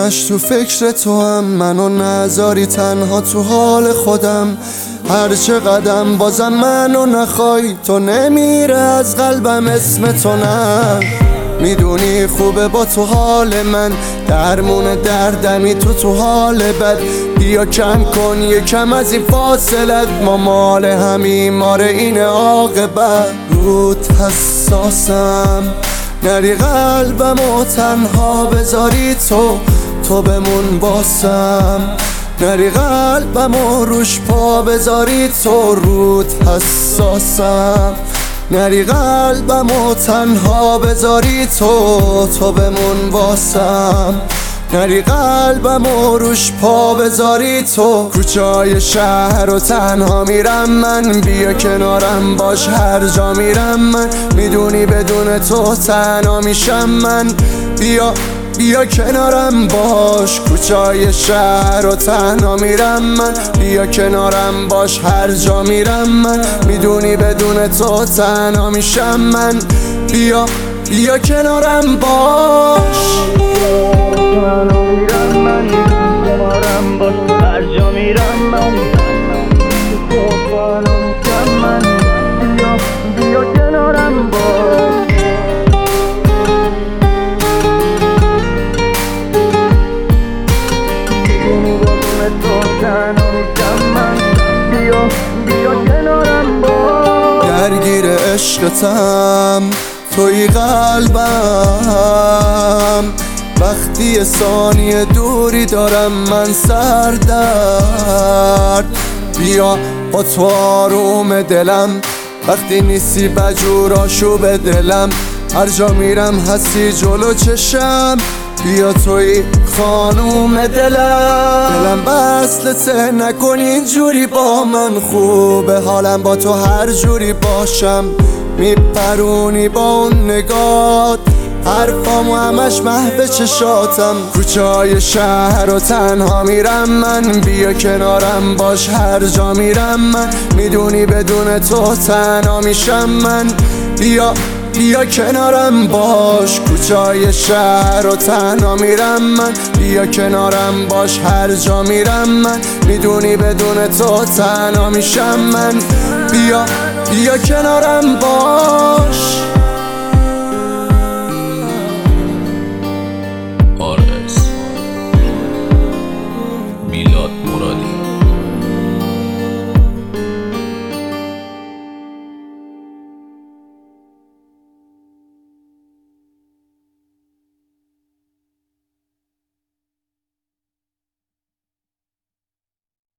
همش تو فکر تو هم، منو نذاری تنها تو حال خودم. هر چه قدم بازم منو نخوای، تو نمیره از قلبم اسم تو نه. میدونی خوبه با تو حال من، درمون دردمی تو حال بد. بیا کم کن یکم از این فاصلت، ما مال همین ماره این عاقبت. رود حساسم نری قلبم و تنها بذاری تو بمون باسم. نری قلبم و روش پا بذاری تو. رود حساسم نری قلبم و تنها بذاری تو بمون واسم. نری قلبم و روش پا بذاری تو. کوچه‌های شهر رو تنها میرم من، بیا کنارم باش هر جا میرم من. میدونی بدون تو تنها میشم من، بیا کنارم باش. کوچه‌های شهر رو تنها میرم من، بیا کنارم باش هر جا میرم من. میدونی بدون تو تنها میشم من، بیا کنارم باش. تنها میرم من، کنارم باش هر جا میرم من. تنها میشم من، بیا کنارم باش. درگیر عشقتم توی قلبم، وقتی یه ثانیه دوری دارم من سردرد. بیا با تو آروم دلم، وقتی نیستی بجوراشو به دلم. هر جا میرم هستی جلو چشم، بیا توی خانوم دلم وصلته نکن اینجوری با من. خوبه حالم با تو هر جوری باشم، میپرونی با اون نگات حرفامو همش محو چشاتم. کوچه‌های شهر رو تنها میرم من، بیا کنارم باش هر جا میرم من. میدونی بدون تو تنها میشم من، بیا کنارم باش. کوچه‌های شهر رو تنها میرم من، بیا کنارم باش هر جا میرم من. میدونی بدون تو تنها میشم من، بیا کنارم باش.